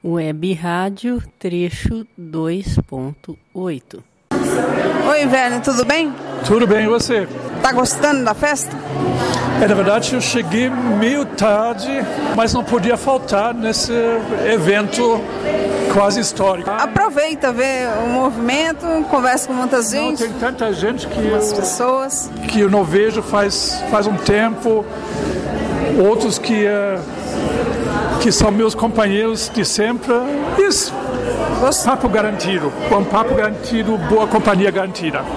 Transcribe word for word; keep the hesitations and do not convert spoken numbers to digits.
Web Rádio, trecho dois ponto oito. Oi, Werner, tudo bem? Tudo bem, e você? Tá gostando da festa? É, na verdade, eu cheguei meio tarde, mas não podia faltar nesse evento quase histórico. Aproveita, vê o movimento, conversa com muita gente. Não, tem tanta gente que, as pessoas. que eu não vejo faz, faz um tempo, outros que, uh, que são meus companheiros de sempre. Isso, papo garantido, bom papo garantido, boa companhia garantida.